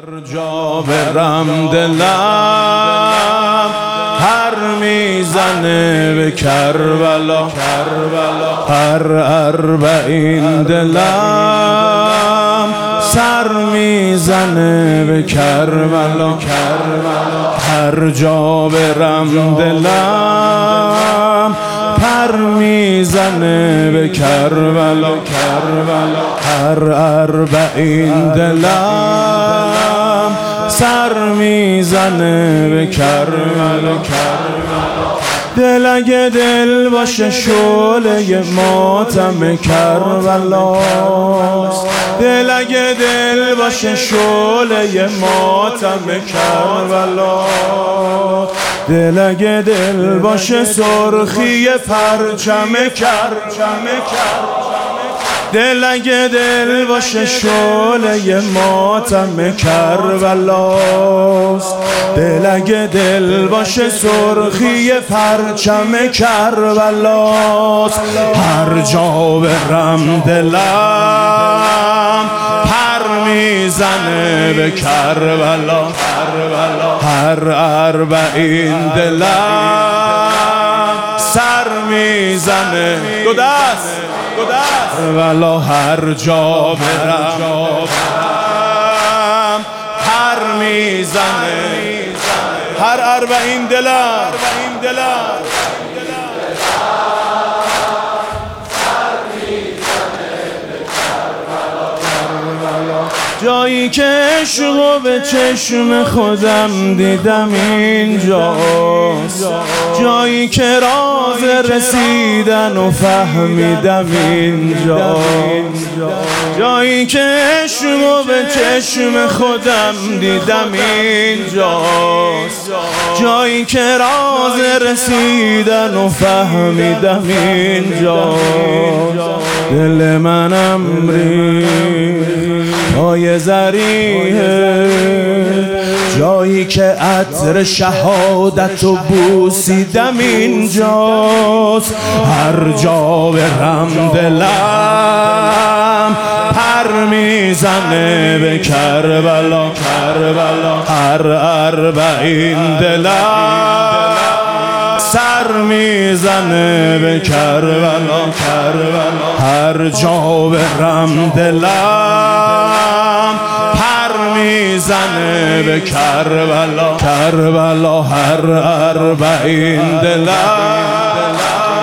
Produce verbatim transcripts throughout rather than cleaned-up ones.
هر جا برم دلم هر میزنه به کربلا، هر اربعین دلم سر میزنه به کربلا، هر جا برم دلم پر میزنه به کربلا، هر اربعین دلم سر میزنه به کربلا. دل اگه دل باشه شعله ماتم کربلاست، دل اگه دل باشه شعله ماتم کربلاست، دل اگه دل باشه سرخی پرچم کربلا، دل اگه دل باشه شعله ماتم کربلاست، دل اگه دل باشه سرخی پرچم کربلاست، هر جا برم دلم پر میزنه به کربلا، هر اربعین دلم سر میزنه دو دست دو دست کربلا، هر جا برم پر میزنه، هر اربعین دلم جایی که عشقو به چشم خودم دیدم اینجاست، جایی که راز رسیدن و فهمیدم اینجاست، جایی که عشقو به چشم خودم دیدم اینجاست، جایی که راز رسیدن و فهمیدم اینجاست، دل منم ریخت پای زریه، جایی که عطر شهادت و بوسیدم اینجاست، هر جا برم دلم پر میزنه به کربلا، هر اربعین دلم سر میزنه به کربلا، هر جا برم دلم پر میزنه به کربلا، کربلا هر اربعین دلم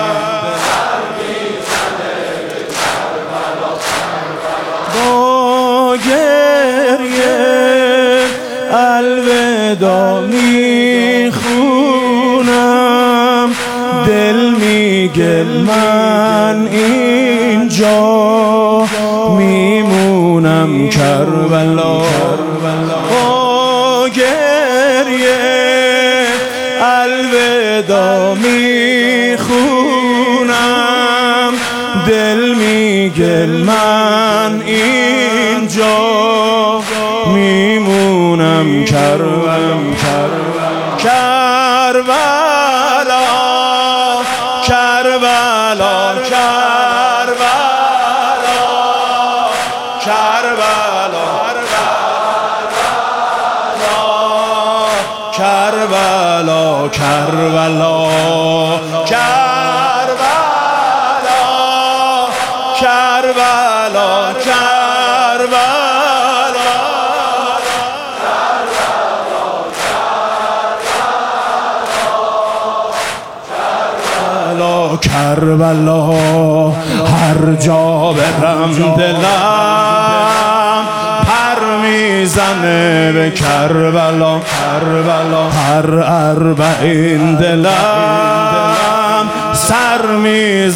با گریه الوداع میخونم، دل میگه من اینجا میمونم کربلا، با گریه الوداع میخونم، دل میگه من اینجا میمونم کربلا، کربلا کربلا کربلا کربلا کربلا کربلا کربلا کربلا کربلا، هر جا برم دلم پر میزنه به کربلا، هر اربعین دلم سر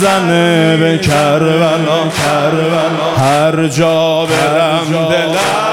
میزنه به کربلا، هر جا برم دلم